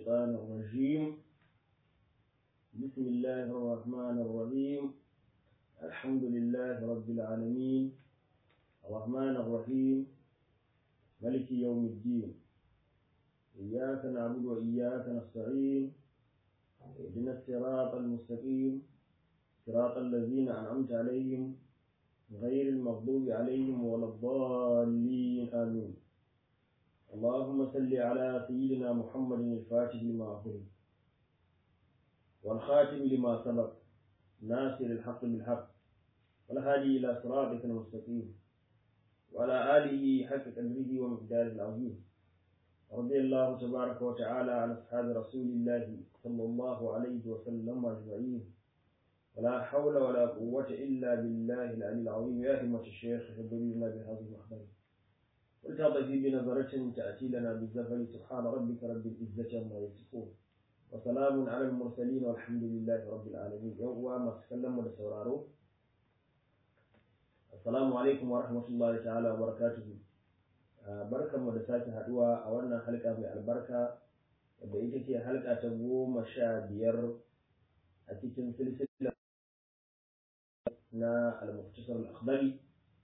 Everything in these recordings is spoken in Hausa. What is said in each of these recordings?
الشيطان الرجيم. بسم الله الرحمن الرحيم. الحمد لله رب العالمين الرحمن الرحيم ملك يوم الدين. إياك نعبد وإياك نستعين. اهدنا الصراط المستقيم صراط الذين أنعمت عليهم غير المغضوب عليهم ولا الضالين آمين. اللهم صل على سيدنا محمد الفاتح لما أغلق والخاتم لما سبق ناصر الحق بالحق والهادي إلى صراطك المستقيم وعلى آله حق قدره ومقداره العظيم. رضي الله تبارك وتعالى عن أصحاب رسول الله صلى الله عليه وسلم أجمعين. ولا حول ولا قوة إلا بالله العلي العظيم. يا همة الشيخ اهدنا بهذه المحضر ولتعطفي بنظرة تأتي لنا بالزفر. سبحان ربك رب العزة عما يصفون وسلام على المرسلين والحمد لله رب العالمين. يوم ما تكلم ولا سورارو. السلام عليكم ورحمة الله تعالى وبركاته. barkanmu da sake haduwa a wannan halka mai albarka wadda ita ce halka ta 15 a cikin silsila na al-Mukhtasar al-Akhdari.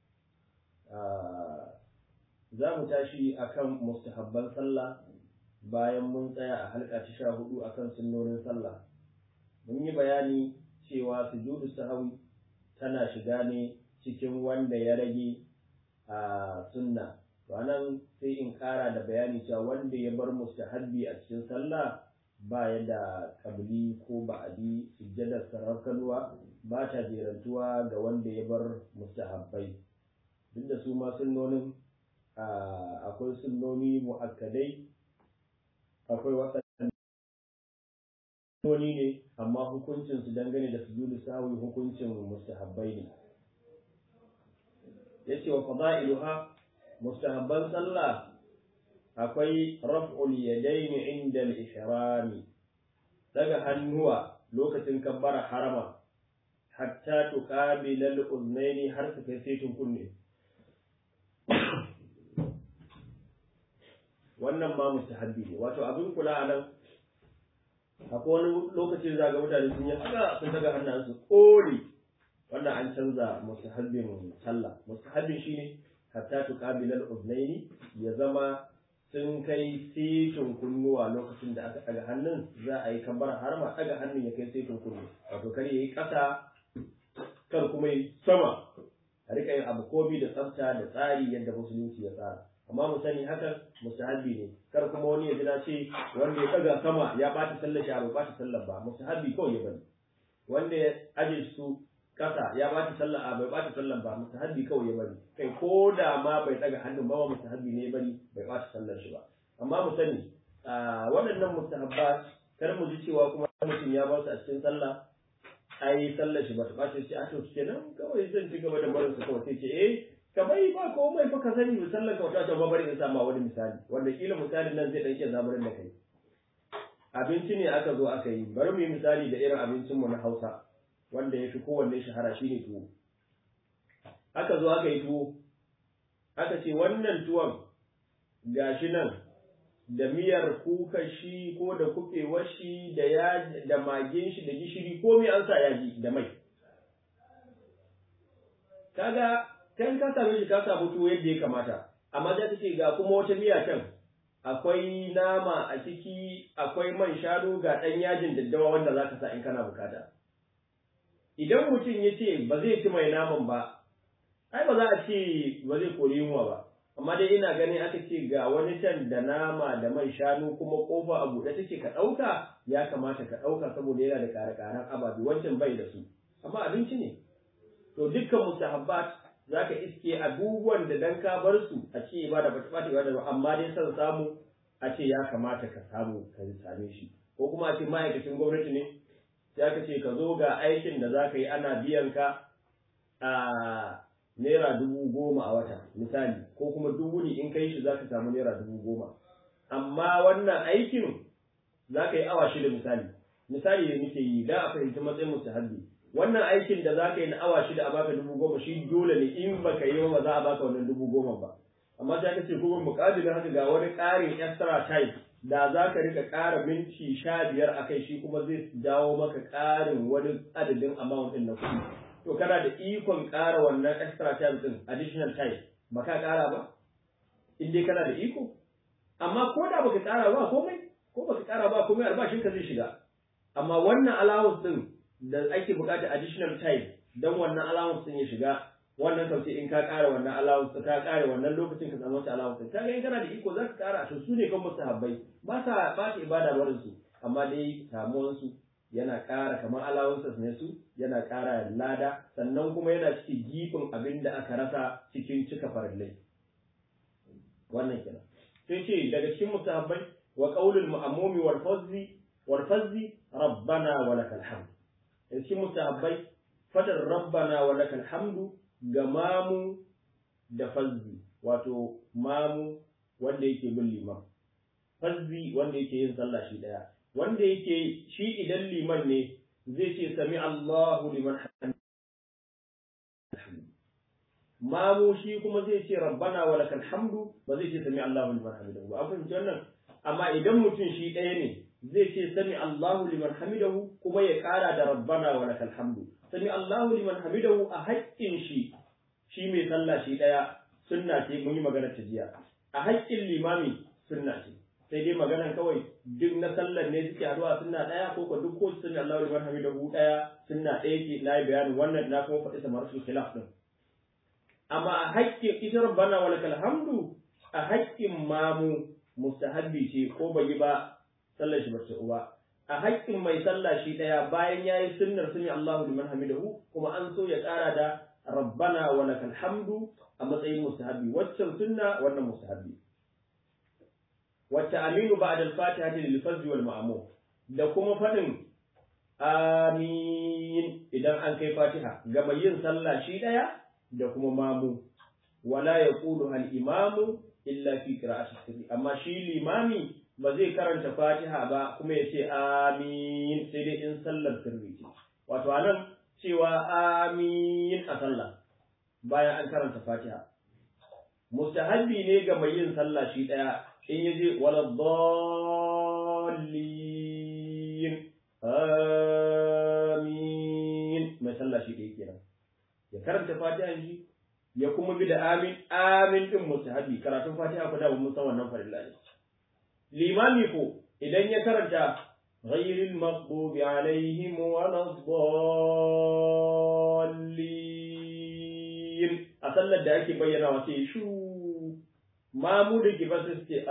Za mu tashi akan mustahabban sallah bayan mun tsaya a halka ta 14 akan sunnonin sallah. Mun yi bayani cewa sujudu sahwi tana shiga ne cikin wanda ya rage a sunna. To anan sai in ƙara da bayani cewa wanda ya bar mustahabbi a cikin sallah ba ya da kabli ko ba'adi. Sujjadar saraukanuwa ba ta jerantuwa ga wanda ya bar mustahabbai, duk da su ma sunnonin akwai sunnoni mu'akkadai, akwai waɗanda sunnoni ne amma hukuncin su dangane da sujudu sahwi hukuncin mustahabbai ne. yace wa fada'iluha, mustahabban sallah akwai raf'ul yadaini inda al-ihrami, daga hannuwa lokacin kabbara harama hatta tuqabila al-uznaini, har su kai saitin kunne. wannan ma mustahabbi ne. Wato abin kula a nan, akwai wani lokacin zaga mutane sun yi haka sun daga hannunsu kore, wannan an canza mustahabbin sallah. Mustahabbin shine hatta tuqabila al-uznaini, ya zama sun kai saitin kunnuwa lokacin da aka daga hannun za a yi kabbara harama, daga hannun ya kai saitin kunnu. Wato kar yayi ƙasa kar kuma yi sama, a rika yin abu kobi da tsafta da tsari yadda musulunci ya tsara. Amma mu sani hakan mustahabbi ne, kar kuma wani ya ji na ce wanda ya daga sama ya bata sallar shi, ba bata sallar ba, mustahabbi kawai ya bari. Wanda ya aje su kasa ya bata sallar, bai bata sallar ba, mustahabbi kawai ya bari. Kai ko da ma bai daga hannun ba, mustahabbi ne ya bari, bai bata sallar shi ba. Amma mu sani waɗannan mustahabbat, kar mu ji cewa kuma mutum ya ba su a cikin sallah ai sallar shi ba ta bace shi a to kenan kawai zan ci gaba da barin su kawai, sai ce kamar ba komai fa ka sani sallar ka wata ba. Bari in sama wani misali wanda kila misalin nan zai dauke zaburin da kai. Abinci ne aka zo aka yi, bari mu yi misali da irin abincin mu na Hausa wanda ya fi kowanne shahara, shine tuwo. Aka zo aka yi tuwo, aka ce wannan tuwon gashi nan da miyar kuka shi ko da kufewar shi da yaji da magin shi da gishiri, komai an sa yaji da mai. Kaga kan ka same shi ka samu tuwo yadda ya kamata, amma za ta ce ga kuma wata miya can, akwai nama a ciki, akwai man shanu, ga ɗan yajin daddawa wanda za ka sa in kana bukata. Idan mutum ya ce ba zai ci mai naman ba, ai ba za a ce ba zai kori yunwa ba. Amma dai ina ganin aka ce ga wani can da nama da man shanu kuma kofa a buɗe take ka ɗauka, ya kamata ka ɗauka saboda yana da ƙare-ƙaren ababe, wancan bai da su, amma abinci ne. To dukkan mustahabbat za ka iske abubuwan da dan ka bar su a ce ibada ba ta ɓata ibada ba, amma dai son samu a ce ya kamata ka samu ka same shi. Ko kuma a ce ma'aikacin gwamnati ne, sai aka ce ka zo ga aikin da za ka yi ana biyan ka a Naira 10,000 a wata misali, ko kuma duk wuni in kai shi za ka samu Naira 10,000. Amma wannan aikin za ka yi awa 6 misali ne muke yi da a fahimci matsayin mustahabbi. Wannan aikin da za ka yi na awa 6 a baka 10,000 shi dole ne, in baka yi za a baka wannan 10,000 ba. Amma sai ka ce kuma muƙabilin haka ga wani ƙarin extra time da za ka rika ƙara minti 15 a kai shi kuma zai dawo maka ƙarin wani adadin amount ɗin na kuɗi. To kana da ikon ƙara wannan extra time ɗin additional time ba ka ƙara ba? In dai kana da iko? Amma ko da baka ƙara ba komai, ko baka ƙara ba komai albashinka zai shiga. Amma wannan allowance ɗin da ake buƙata additional time don wannan allowance ɗin ya shiga, wannan sauke in ka ƙara wannan allowance ka ƙara wannan lokacin ka samu wata allowance ka ga in kana da iko za ka ƙara to su ne kan mustahabbai ba ta ibada barin su amma dai samuwan su yana ƙara kamar allowances ne su yana ƙara lada sannan kuma yana cikin gifin abin da aka rasa cikin cika farillai wannan kenan sai ce daga cikin mustahabbai wa qaulul ma'mumi wal fazzi rabbana wa lakal hamd cikin mustahabbai fadar rabbana wa lakal hamdu ga mamu da fazzi wato mamu wanda yake bin liman fazzi wanda yake yin sallah shi daya wanda yake shi idan liman ne zai ce sami Allahu liman hamid mamu shi kuma zai ce rabbana wa lakal hamdu ba zai ce sami Allahu liman hamidahu ba an fahimci wannan amma idan mutum shi daya ne zai ce sami Allahu liman hamidahu kuma ya kara da rabbana wa lakal hamdu sami Allahu liman hamidahu a haƙƙin shi mai sallah shi daya sunna ce mun yi magana ta jiya a haƙƙin limami sunna ce sai dai maganan kawai duk na sallar ne suke haɗuwa sunna daya ko ko duk ko sunna Allahu liman hamidahu daya sunna daya ce na yi bayanin wannan na kuma faɗi samaratul khilaf din amma a haƙƙin ita rabbana wa lakal hamdu a haƙƙin mamu mustahabbi ce ko bai yi ba sallar shi bace uba a haƙƙin mai sallah shi ɗaya bayan yayi sunnar sami Allahu liman hamidahu kuma an so ya ƙara da rabbana wa lakal hamdu a matsayin mustahabbi waccan sunna wannan mustahabbi wacce aminu ba'da al-fatiha lil fajr wal ma'mum da kuma fadin amin idan an kai fatiha ga mai yin sallah shi ɗaya da kuma mamu wala yaqulu al-imamu illa fi qira'ati sirri amma shi limami ba zai karanta fatiha ba kuma ya ce amin sai dai in sallar sirri ce wato anan cewa amin a sallah bayan an karanta fatiha mustahabbi ne ga mai yin sallah shi daya in yaje wala dallin amin mai sallah shi daya kenan ya karanta fatiha shi ya kuma bi da amin din mustahabbi karatun fatiha ko da mun san wannan farilla ne limami ko idan ya karanta ghayril maghdubi alaihim waladdallin a sallar da ake bayyana wa sai shu mamu da ke basu ce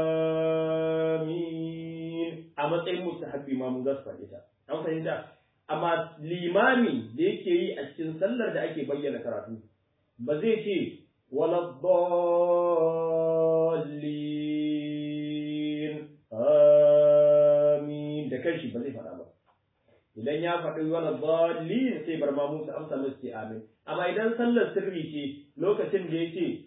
amin a matsayin mustahabbi mamu za su faɗi ta an fahimta amma limami da yake yi a cikin sallar da ake bayyana karatu ba zai ce waladdallin amin da kanshi ba zai faɗa ba idan ya faɗi waladdallin sai bar mamu su amsa musu ce amin amma idan sallar sirri ce lokacin da yake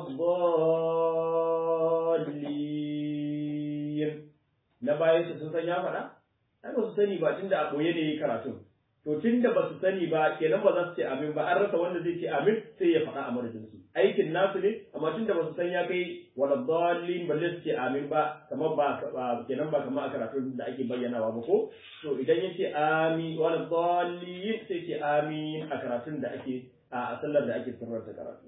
waladdallin na bayan su sun san ya faɗa ai ba su sani ba tunda a boye ne yayi karatun to tunda ba su sani ba kenan ba za su ce amin ba an rasa wanda zai ce amin sai ya faɗa a madadin su aikin nasu ne amma tunda ba su san ya kai wala dallin balle su ce amin ba kamar ba kenan ba kamar a karatun da ake bayyanawa ba ko to idan ya ce amin wala dallin sai ce amin a karatun da ake a sallar da ake sirranta karatu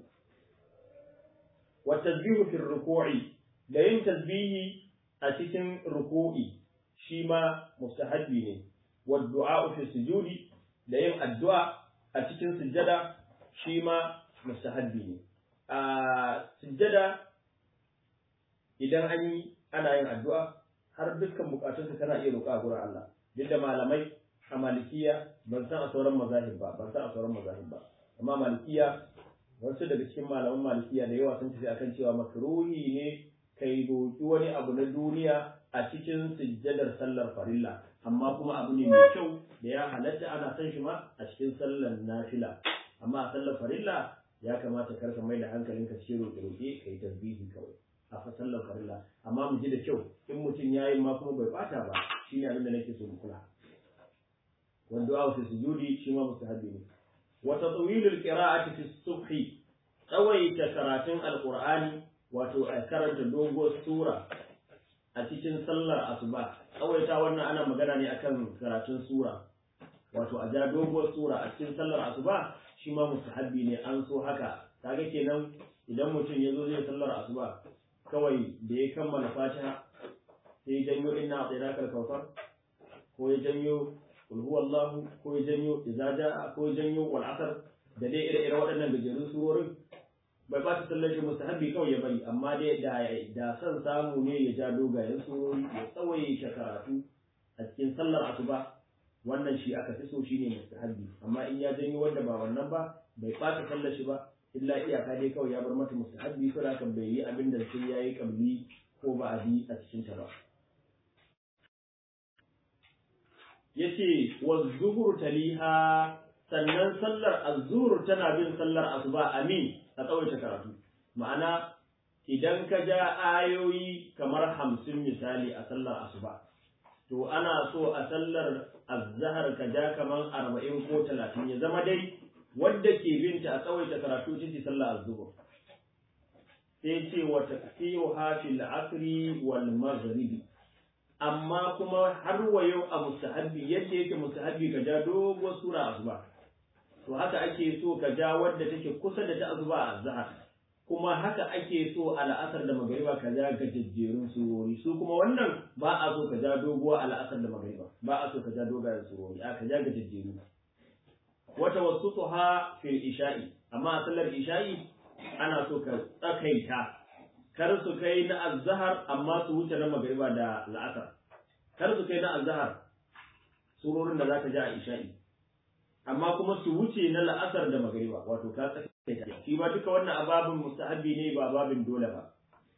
wa tasbihu fi ruku'i da yin tasbihi a cikin ruku'i shi ma mustahabbi ne wa du'a fi sujudi da yin addu'a a cikin sujjada shi ma mustahabbi ne a sujjada idan an yi ana yin addu'a har dukkan bukatunka kana iya roƙa gurin Allah duk da malamai a malikiya ban san a sauran mazahib ba amma malikiya wasu daga cikin malaman malikiya da yawa sun tafi akan cewa makruhi ne kai roƙi wani abu na duniya a cikin sujjadar sallar farilla amma kuma abu ne mai kyau da ya halatta ana son shi ma a cikin sallar nafila amma a sallar farilla ya kamata karka mai da hankalinka cikin roƙe-roƙe kai tasbihi kawai a sallar farilla amma mu ji da kyau in mutum ya yi ma kuma bai bata ba shine abin da nake so mu kula wanda a wasu sujudi shi ma mustahabbi ne wa tatwilul qira'ati fi subhi tsawaita karatun alqur'ani wato a karanta dogon sura a cikin sallar asuba. Tsawaita wannan ana magana ne akan karatun sura, wato a ja doguwar sura a cikin sallar asuba shi ma mustahabbi ne, an so haka. Kaga kenan idan mutum ya zo zai sallar asuba kawai da ya kammala fatiha sai ya janyo inna a'tainakal kautsar, ko ya janyo qul huwallahu, ko ya janyo idza jaa, ko ya janyo wal asr, da dai ire-ire waɗannan gajerun surorin, bai ba ta sallar shi mustahabbi kawai ya bari. Amma dai da son samu ne ya ja dogayen surori ya tsawaye karatu a cikin sallar asuba, wannan shi aka fi so, shine mustahabbi. Amma in ya janyo wanda ba wannan ba bai ɓata sallar shi ba, illa iyaka dai kawai ya bar mata mustahabbi, ko da kan bai yi abin da sai yayi kabli ko ba'adi a cikin ta ba. Yace wa zuhur taliha, sannan sallar az-zuhr tana bin sallar asuba amin a tsawaita karatu. Ma'ana idan ka ja ayoyi kamar 50 misali a sallar asuba, to ana so a sallar az-zahr ka ja kamar 40 ko 30, ya zama dai wadda ke binta a tsawaita karatu ce sallar az-zuhr. Sai ce wa taqsiruha fil asri wal maghribi, amma kuma har wa yau a mustahabbi, yadda yake mustahabbi ka ja doguwar sura asuba, to haka ake so ka ja wadda take kusa da ta asuba a azhar, kuma haka ake so a la'asar da magariba ka ja gajejjerun surori. Su kuma wannan ba a so ka ja doguwa a la'asar da magariba, ba a so ka ja dogayen surori, a ka ja gajejjeru. Wata wassutuha fil isha'i, amma a sallar isha'i ana so ka tsakaita, kar su kai na azhar amma su wuce na magariba da la'asar, kar su kai na azhar surorin da zaka ja a isha'i, amma kuma su wuce na la'asar da magariba, wato ka tsakaita. Shi ba duka wannan ababin mustahabbi ne, ba babin dole ba.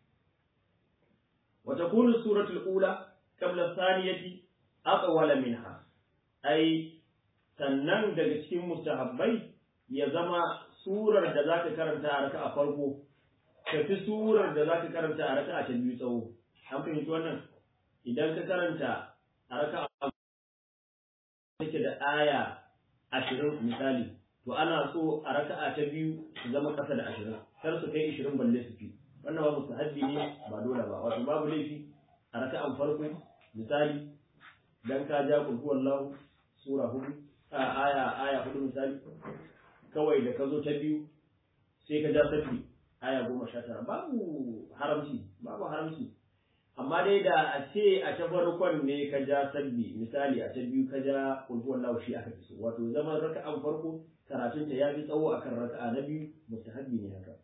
wa takunu suratul ula qabla thaniyati aqwala minha, ai sannan daga cikin mustahabbai ya zama surar da zaka karanta a raka'a farko tafi surar da zaka karanta a raka'a ta biyu tsawo. An fahimci wannan? Idan ka karanta a raka'a take da aya 20 misali, to ana so a raka'a ta biyu su zama kasa da 20, kar su kai 20 balle su fi. Wannan ba mustahabbi ne, ba dole ba. Wato babu laifi a raka'an farko misali dan ka ja kul huwallahu sura 4 aya 4 misali, kawai da ka zo ta biyu sai ka ja sabbi aya 19, babu haramci. Amma dai da a ce a ta farkon ne ka ja sabbi misali, a ta biyu ka ja kul huwallahu, shi aka fi so. Wato zaman raka'an farko karatun ta yafi tsawo akan raka'a na biyu, mustahabbi ne haka.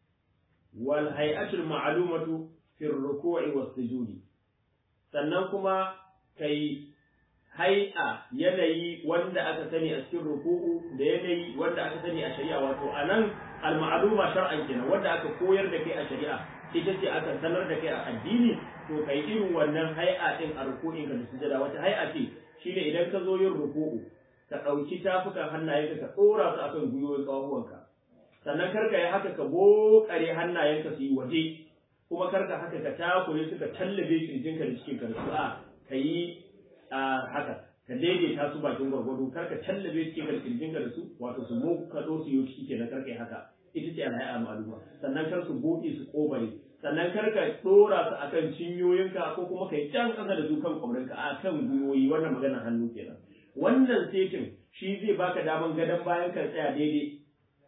Wal hay'atul ma'lumatu fi ar-ruku'i was-sujudi, sannan kuma kai hai'a yanayi wanda aka sani a cikin ruku'u da yanayi wanda aka sani a shari'a. Wato anan al-ma'luma shar'an kenan, wanda aka koyar da kai a shari'a, ita ce aka sanar da kai a addini, to kai irin wannan hai'a din a ruku'in ka da sujada. Wata hai'a ce shine idan ka zo yin ruku'u ka dauki tafukan hannayenka ka dora su akan gwiwoyin kafafuwanka, sannan karka yi haka ka bokare hannayenka su yi waje, kuma karka haka ka takure suka tallabe kirjinka da cikin ka da su, ka yi haka ka daidaita su bakin gwargwado, kar ka tallabe cikin kirjin ka da su, wato su mu ka so su yi ciki kenan, kar kai haka. Ita ce alhai'a ma'luma. Sannan kar su buɗe su kobare, sannan kar ka dora su akan cinyoyinka ko kuma kai can kasa da su kan kwamrinka, a kan gwiwoyi. Wannan maganar hannu kenan. Wannan setin shi zai baka daman gadon bayan ka tsaya daidai,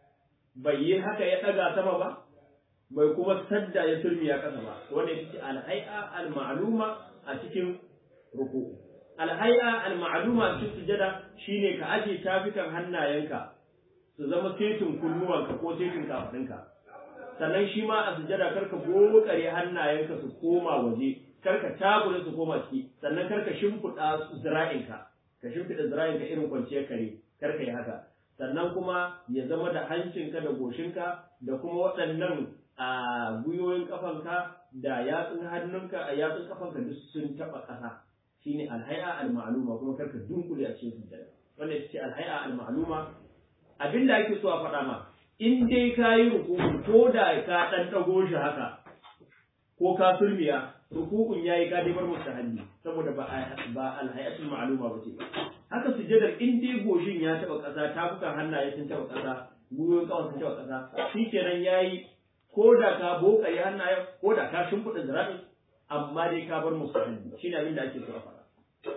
bai yi haka ya ɗaga sama ba, bai kuma sadda ya surmiya ƙasa ba. Wanda ita ce alhai'a al-ma'luma a cikin ruku'u. Alhai'a al-ma'luma cikin sujada shine ka aje tafikan hannayenka su zama setin kunnuwanka ko setin kafadinka. Sannan shi ma a sujada karka bokare hannayenka su koma waje, karka tabure su koma ciki, sannan karka shimfiɗa zira'inka, ka shimfiɗa zira'inka irin kwanciyar kare, karka yi haka. Sannan kuma ya zama da hancinka da goshinka da kuma waɗannan a gwiwoyin kafanka da yatsun hannunka a yatsun kafanka duk sun taɓa ƙasa. Shine alhai'a al-ma'luma, kuma karka dunkule a cikin sujjada. Wanda ita ce alhai'a al-ma'luma. Abin da ake so a faɗa ma, in dai ka yi ruku'u ko da ka ɗan ɗago shi haka ko ka sulmiya, ruku'un yayi ka dai bar mustahabbi, saboda ba alhai'atul ma'luma ba ce. Haka sujjadar in dai goshin ya taɓa ƙasa, tafukan hannaye sun taɓa ƙasa, gwiwoyin ƙafa sun taɓa ƙasa, shikenan yayi. Ko da ka bokare hannaye, ko da ka shimfiɗa zira'i, amma dai ka bar mustahabbi shine abin da ake so a fara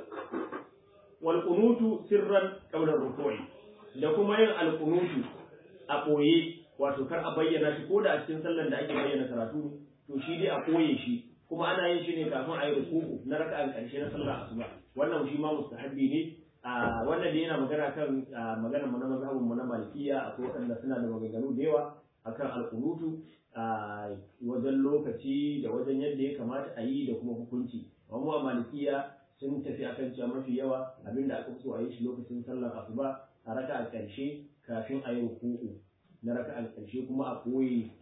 wal qunutu sirran qabla ruku'i da kuma yin al qunutu a koye wato kar a bayyana shi ko da a cikin sallar da ake bayyana karatu to shi dai a koye shi kuma ana yin shi ne kafin a yi ruku'u na raka'an karshe na sallar asuba wannan shi ma mustahabbi ne wannan dai yana magana kan magana mu na mazhabin mu na malikiya akwai wanda suna da maganganu da yawa akan alqunutu wajen lokaci da wajen yadda ya kamata a yi da kuma hukunci amma a malikiya sun tafi akan cewa mafi yawa abinda aka so a yi shi lokacin sallar asuba a raka'a karshe kafin a yi ruku'u na raka'an karshe kuma a koyi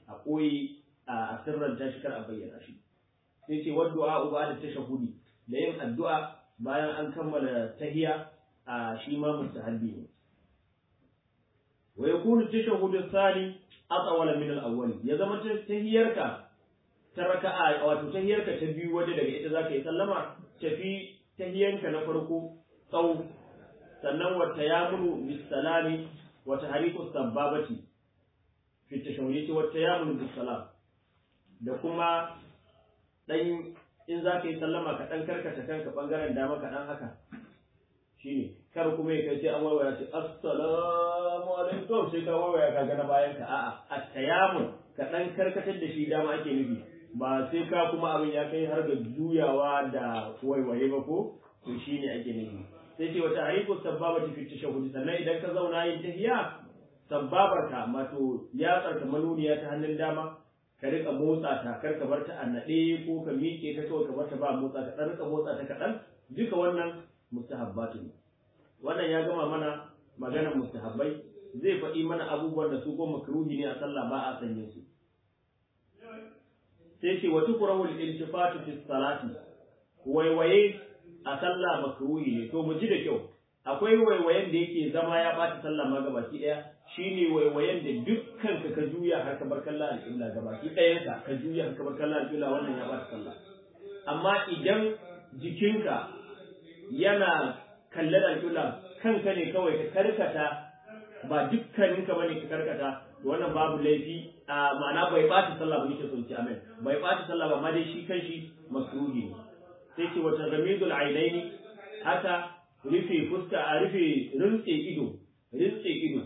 a sirranta shi kar a bayyana shi sai ce waddu'a uba da tashahudi da yin addu'a bayan an kammala tahiyya shi ma mustahabbi ne wa yakunu tashahudu thani atawala min al-awwal ya zama tahiyyarka ta raka'a wato tahiyyarka ta biyu waje daga ita zaka yi sallama tafi tahiyyanka na farko tsawo sannan wa tayamunu bis salami wa tahriku sababati fi tashahhudi wa tayamunu bis salam da kuma dan in za ka yi sallama ka dan karkata kanka bangaren dama ka dan haka shine kar kuma ya kai sai an wawaya ce assalamu alaikum sai ka wawaya ka ga na bayan ka a'a at-tayammum ka dan karkatar da shi dama ake nufi ba sai ka kuma abin ya kai har ga juyawa da waiwaye ba ko to shine ake nufi sai ce wata hariku sababati fi tashahhud sannan idan ka zauna yin tahiyya sababarka mato ya tsarka manuniya ta hannun dama ka rika motsa ta kar ka bar ta a nade ko ka miƙe ta kawai ka bar ta ba motsa ka dan rika motsa ta kaɗan duka wannan mustahabbatu ne wannan ya gama mana maganar mustahabbai zai faɗi mana abubuwan da su ko makruhi ne a sallah ba a sanye su sai ce wa tukrahu al-iltifatu fi salati waiwaye a sallah makruhi ne to mu ji da kyau akwai waiwayen da yake zama ya ɓata sallah ma gabaki ɗaya shine waiwayen da dukkan ka juya har ka bar kallon al-qibla gabaki ɗayan ka juya har ka bar kallon al-qibla wannan ya ɓata sallah amma idan jikinka yana kallon al-qibla kanka ne kawai ka karkata ba dukkaninka bane ka karkata to wannan babu laifi ma'ana bai ɓata sallah ba nake son ci amen bai ɓata sallah ba amma dai shi kanshi makruhi ne sai ce wata ramidul ainaini haka rufe fuska a rufe rintse ido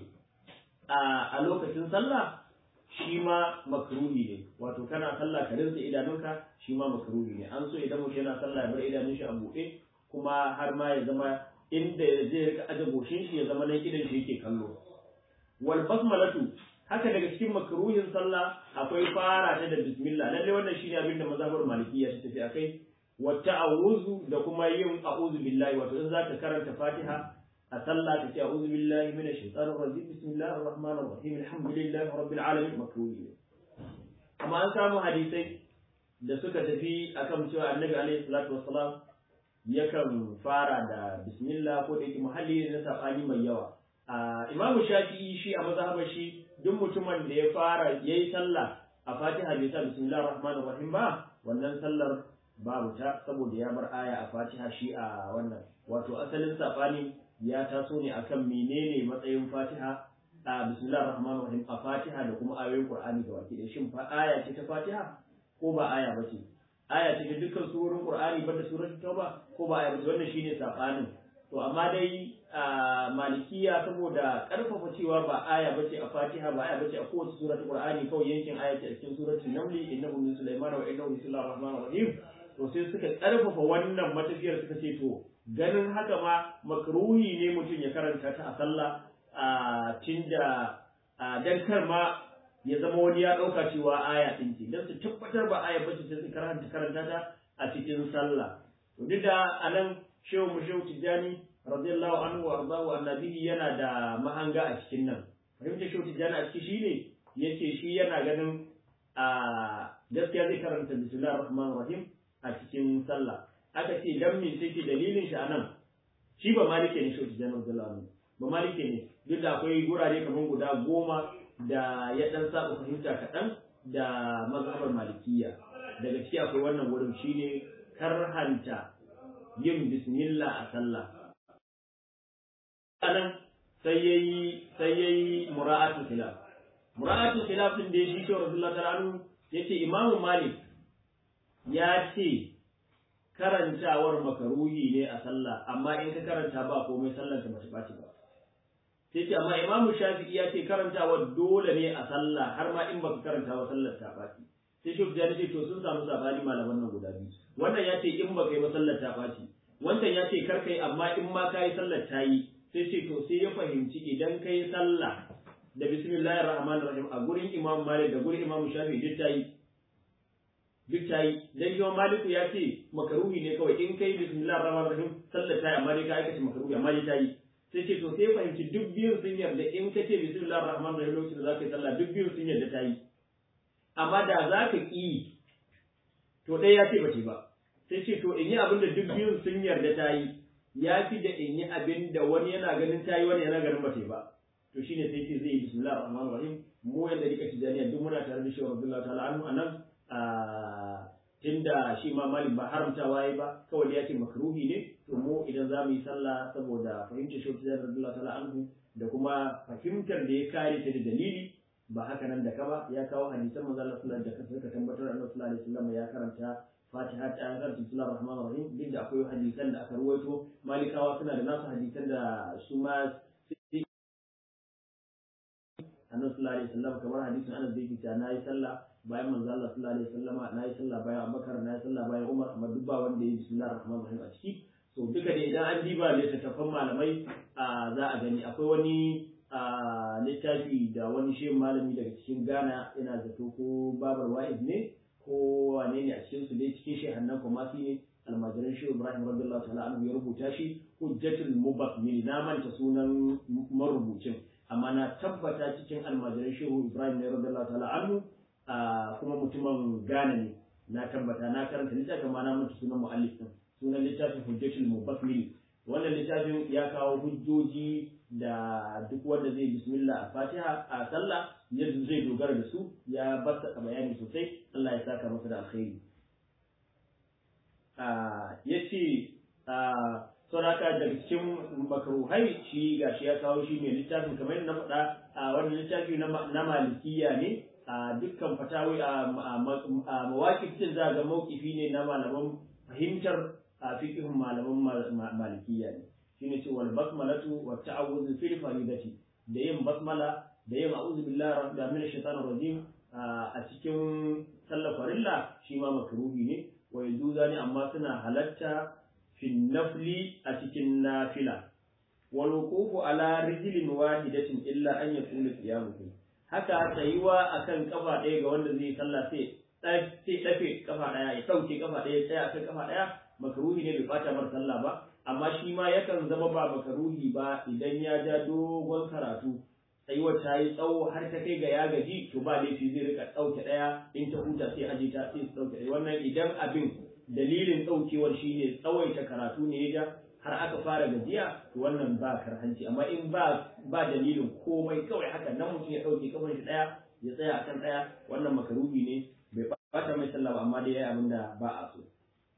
a lokacin sallah shi ma makruhi ne wato kana sallah ka rintse idanunka shi ma makruhi ne an so idan mutum yana sallah ya bar idanun shi a buɗe kuma har ma ya zama inda zai rika aje goshin shi ya zama nan idan shi yake kallo wal basmalatu haka daga cikin makruhin sallah akwai fara ta da bismillah lalle wannan shine abin da mazhabar malikiyya ta tafi akai والتعوذ da kuma yin a'udhu billahi wato in zaka karanta Fatiha a sallah kace a'udhu billahi minash shaitanir rajim bismillahir rahmanir rahim alhamdulillahi rabbil alamin makruhi amma an samu hadisai da suka tafi akan cewa annabi alaihi salatu wassalam yakan fara da bismillah ko da yake muhalli ne na sabani mai yawa imamu shafi'i shi a mazhabar shi duk mutumin da ya fara yayi sallah a Fatiha bai sa bismillahir rahmanir rahim ba wannan sallar babu ta saboda ya bar aya a Fatiha shi a wannan wato asalin sabani ya taso ne akan menene matsayin Fatiha a bismillahir rahmanir rahim a Fatiha da kuma ayoyin Qur'ani da waki da shin fa aya ce ta Fatiha ko ba aya bace aya ce ta dukkan surorin Qur'ani banda suratul Tauba ko ba aya bace wannan shine sabanin to amma dai malikiya saboda karfafa cewa ba aya bace a Fatiha ba aya bace a kowace suratul Qur'ani kawai yankin aya ce a cikin suratul Naml innahu min Sulaiman wa innahu bismillahir rahmanir rahim to sai suka karfafa wannan matafiyar suka ce to ganin haka ma makruhi ne mutum ya karanta ta a sallah tinda dan kar ma ya zama wani ya dauka cewa aya din ce dan su tabbatar ba aya bace sai su karanta ta a cikin sallah to duk da anan shehu Tijani radiyallahu anhu wa ardahu annabi yana da mahanga a cikin nan fahimta shehu Tijani a cikin shine yace shi yana ganin gaskiya zai karanta bismillahir rahmanir rahim a cikin sallah aka ce dan me sai ke dalilin shi anan shi ba malike ne shi Tijani radiyallahu anhu ba malike ne duk da akwai gurare kaman guda 10 da ya dan saba fahimta kaɗan da mazhabar malikiya daga ciki akwai wannan wurin shine karhanta yin bismillah a sallah anan sai yayi mura'atu khilaf din da shi Rasulullahi sallallahu alaihi wasallam yace Imam Malik ya ce karantawar makaruhi ne a sallah amma in ka karanta ba komai sallar ka bata ɓaci ba sai ce amma imamu shafi'i ya ce karantawar dole ne a sallah har ma in baka karanta ba sallar ta ɓaci sai shi ya ce to sun samu sabani malaman nan guda biyu wannan ya ce in baka yi ba sallar ta ɓaci wancan ya ce kar kai amma in ma ka yi sallar ta yi sai ce to sai ya fahimci idan ka yi sallah da bismillahir rahmanir rahim a gurin imam malik da gurin imam shafi'i duk ta yi dan imam maliku ya ce makaruhi ne kawai in kai bismillahir rahmanir rahim sallar ta yi amma dai ka aikace makaruhi amma dai ta yi sai ce to sai ya fahimci duk biyun sun yarda in ka ce bismillahir rahmanir rahim lokacin da zaka yi sallah duk biyun sun yarda ta yi amma da za ka ƙi to ɗaya ya ce ba ce ba sai ce to in yi abin da duk biyun sun yarda ta yi ya fi da in yi abin da wani yana ganin ta yi wani yana ganin ba ta yi ba to shine sai ce zai yi bismillahir rahmanir rahim mu yanda rika tijaniya duk muna tare da shi radiyallahu ta'ala anhu anan tunda shi ma malik ba haramtawa yayi ba kawai ya ce makruhi ne to mu idan za mu yi sallah saboda fahimtar shi radiyallahu ta'ala anhu da kuma fahimtar da ya kare ta da dalili ba haka nan da ka ba ya kawo hadisan manzo Allah sallallahu alaihi wasallam da ka tabbatar annabi sallallahu alaihi wasallam ya karanta Fatiha ta ayar Bismillahir Rahmanir Rahim duk da akwai hadisan da aka ruwaito malikawa suna da nasu hadisan da su ma annabi sallallahu alaihi wasallam kamar hadisin Anas da yake cewa nayi sallah bayan manzo Allah sallallahu alaihi wasallam nayi sallah bayan Abubakar nayi sallah bayan Umar amma duk ba wanda yayi Bismillahir Rahmanir Rahim a ciki so duka da idan an diba littattafan malamai za a gani akwai wani littafi da wani shehin malami daga cikin Ghana ina zato ko Babar Wa'id ne ko wane ne a cikin su dai cikin shehannan kuma ne almajiran shehu Ibrahim radiyallahu ta'ala anhu ya rubuta shi Hujjatul Mubassir na manta sunan marubucin amma na tabbata cikin almajiran shehu Ibrahim ne radiyallahu ta'ala anhu kuma mutumin Ghana ne na tabbata na karanta littafin ma na manta sunan muallif din sunan littafin Hujjatul Mubassir wannan littafin ya kawo hujjoji da duk wanda zai bismillah a Fatiha a sallah yadda zai dogara da su ya basta bayani sosai Allah ya saka masa da alkhairi yace sauraka daga cikin makruhai shi gashi ya kawo shi ne littafin kamar yadda na faɗa wannan littafi na malikiya ne dukkan fatawi a mawaƙifin za ga mawkifi ne na malaman fahimtar fiqhun malaman malikiya ne shine ce wal basmalatu wa ta'awudhu fil faridati da yin basmala da yin a'udhu billahi minash shaitanir rajim a cikin sallar farilla shi ma makruhi ne wa yajuza ne amma suna halatta fil nafli a cikin nafila wal wuqufu ala rijlin wahidatin illa an yakuna qiyamuhu haka tsayuwa akan kafa ɗaya ga wanda zai sallah sai dafe kafa ɗaya ya dauke kafa ɗaya tsaya akan kafa ɗaya makruhi ne bai fata mar sallah ba amma shi ma yakan zama ba makaruhi ba idan ya ja dogon karatu tsayuwar ta yi tsawo har ta kai ga ya gaji to ba laifi zai rika ɗauke ɗaya in ta huta sai aje ta sai su ɗauke ɗaya wannan idan abin dalilin ɗaukewar shi ne tsawaita karatu ne ya ja har aka fara gajiya to wannan ba karhanci amma in ba dalilin komai kawai haka nan mutum ya ɗauke kafan shi ɗaya ya tsaya akan ɗaya wannan makaruhi ne bai bata mai sallah ba amma dai yayi abin da ba a so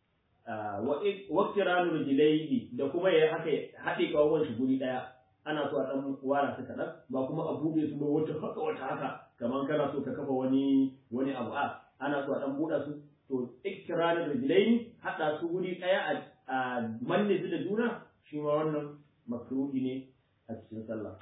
waktiranu rijlaihi da kuma ya haka haɗe kawon shi guri ɗaya ana so a ɗan wara su kaɗan ba kuma a buɗe su ba wata haka kamar kana so ka kafa wani abu ana so a ɗan buɗa su to iktiranu rijlaihi haɗa su guri ɗaya a manne su da juna shi ma wannan makruhi ne a cikin sallah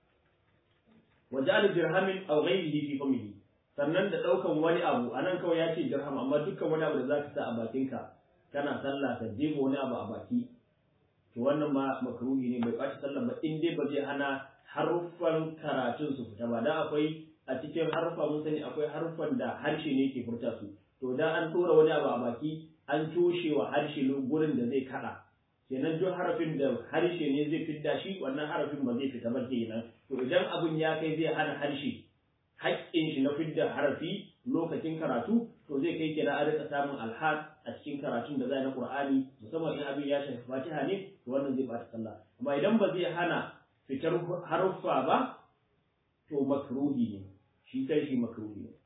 wa ja'al dirhamin aw ghayrihi fi famihi sannan da ɗaukan wani abu anan kawai ya ce dirham amma dukkan wani abu da zaka sa a bakinka kana sallah ka jefa wani abu a baki to wannan ma makruhi ne bai ɓaci sallah ba in dai ba zai hana haruffan karatun su fita ba da akwai a cikin haruffa mun sani akwai haruffan da harshe ne ke furta su to da an tura wani abu a baki an toshe wa harshe gurin da zai kada kenan duk harafin da harshe ne zai fidda shi wannan harafin ba zai fita ba kenan to idan abun ya kai zai hana harshe haƙƙin shi na fidda harafi lokacin karatu to zai kai kenan a rika samun alhad a cikin karatun da zai na Qur'ani musamman in abin ya shafi Fatiha ne to wannan zai bata sallah amma idan ba zai hana fitar haruffa ba to makruhi ne shi kai shi makruhi ne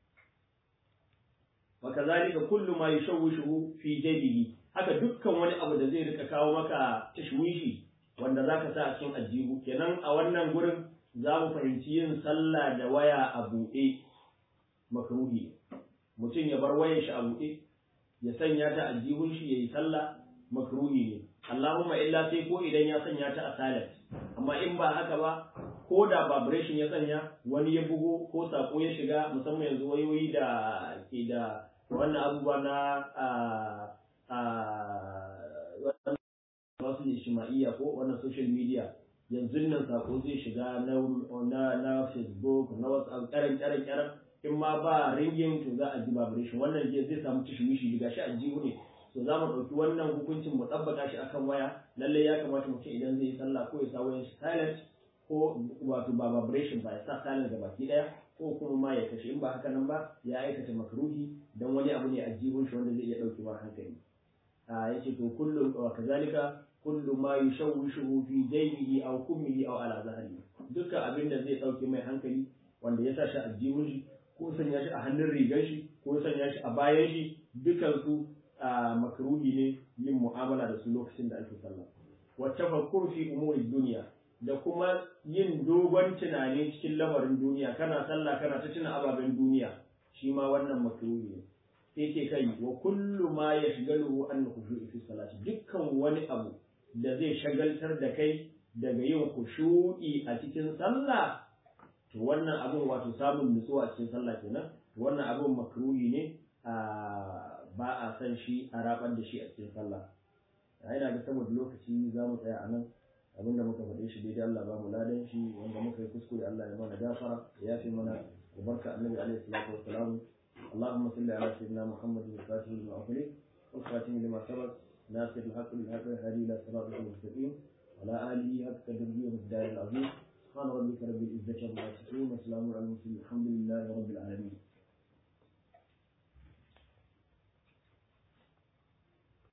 wa kazalika kullu ma yushawwishu fi jaybihi haka dukkan wani abu da zai rika kawo maka tashwishi wanda zaka sa a cikin ajihu kenan a wannan gurin za mu fahimci yin sallah da waya a buɗe makruhi mutum ya bar wayar shi a buɗe ya sanya ta aljihun shi yayi sallah makruhi ne Allahumma illa sai ko idan ya sanya ta a silent amma in ba haka ba ko da vibration ya sanya wani ya bugo ko sako ya shiga musamman yanzu wayoyi da ke da wannan abubuwa na wasu ijtima'iyya ko wannan social media yanzu nan sako zai shiga na Facebook na WhatsApp karan in ma ba ringing to za a ji vibration wannan zai samu tishimishi ga shi a jihu ne so za mu ɗauki wannan hukuncin mu tabbata shi akan waya lalle ya kamata mutum idan zai yi sallah ko ya sa wayan shi silent ko wato ba vibration ba ya sa silent da baki daya ko kuma ma ya kashe in ba haka nan ba ya aikata makruhi dan wani abu ne a jihun shi wanda zai iya ɗauki ma hankali yace to kullu wa kazalika kullu ma yushawwishu fi daynihi aw kummihi aw ala zahri dukkan abin da zai ɗauki mai hankali wanda ya sa shi a jihun shi ko sanya shi a hannun rigar shi ko sanya shi a bayan shi dukan su makruhi ne yin mu'amala da su lokacin da ake sallah wa tafakkur fi umuri dunya da kuma yin dogon tunani cikin lamarin duniya kana sallah kana ta tuna ababen duniya shi ma wannan makruhi ne sai ke kai wa kullu ma yashghaluhu an khushu'i fi salati dukkan wani abu da zai shagaltar da kai daga yin khushu'i a cikin sallah to wannan abun wato samun nutsuwa a cikin sallah kenan wannan abun makruhi ne ba a san shi a rabar da shi a cikin sallah ina ga saboda lokaci za mu tsaya a nan abinda muka faɗe shi daidai Allah ba mu ladan shi wanda muka yi kuskure Allah ya mana gafara ya yafe mana da barka annabi alaihi salatu wassalam اللهم صل على سيدنا محمد الفاتح لما أغلق والخاتم لما سبق ناصر الحق بالحق والهادي إلى صراطك المستقيم وعلى آله حق تدبير الدار العظيم سبحان ربك رب العزة عما يصفون وسلام على المرسلين الحمد لله رب العالمين